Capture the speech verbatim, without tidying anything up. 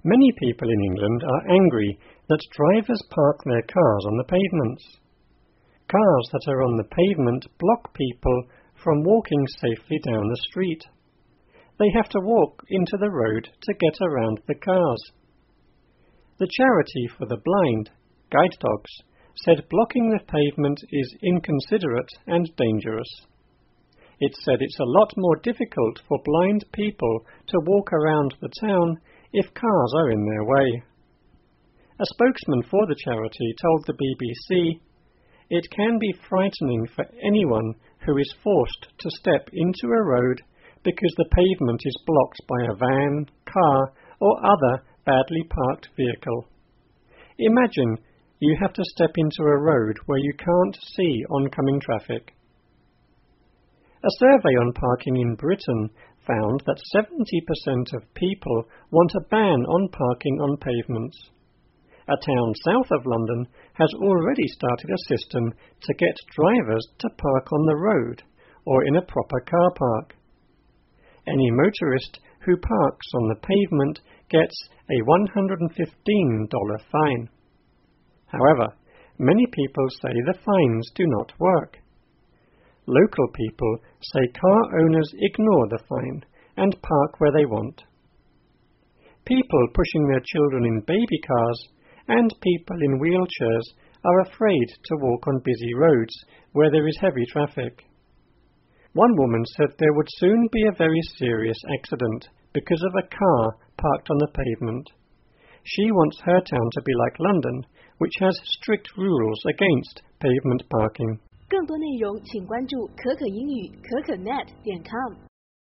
Many people in England are angry that drivers park their cars on the pavements. Cars that are on the pavement block people from walking safely down the street. They have to walk into the road to get around the cars. The charity for the blind, Guide Dogs, said blocking the pavement is inconsiderate and dangerous. It said it's a lot more difficult for blind people to walk around the town if cars are in their way. A spokesman for the charity told the B B C, "It can be frightening for anyone who is forced to step into a road because the pavement is blocked by a van, car, or other badly parked vehicle. Imagine you have to step into a road where you can't see oncoming traffic." A survey on parking in Britain found that seventy percent of people want a ban on parking on pavements. A town south of London has already started a system to get drivers to park on the road or in a proper car park. Any motorist who parks on the pavement gets a one hundred fifteen dollars fine. However, many people say the fines do not work. Local people say car owners ignore the fine and park where they want. People pushing their children in baby cars and people in wheelchairs are afraid to walk on busy roads where there is heavy traffic. One woman said there would soon be a very serious accident because of a car parked on the pavement. She wants her town to be like London, which has strict rules against pavement parking. 更多内容请关注可可英语可可 net 点 com。